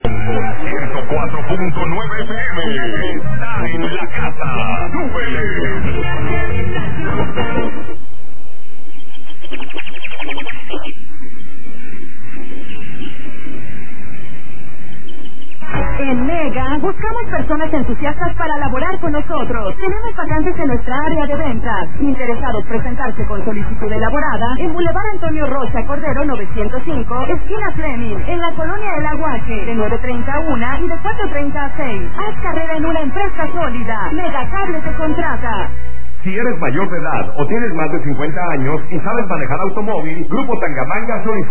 104.9 FM. Está en la casa. ¡Súbele! En Mega buscamos personas entusiastas para laborar con nosotros. Tenemos vacantes en nuestra área de ventas. Interesados presentarse con solicitud elaborada en Boulevard Antonio Rocha Cordero 905, esquina Fleming, en la colonia El Aguaje, de 9:30 a 1 y de 4:30 a 6. Haz carrera en una empresa sólida. Mega Cable te contrata. Si eres mayor de edad o tienes más de 50 años y sabes manejar automóvil, Grupo Tangamanga solicita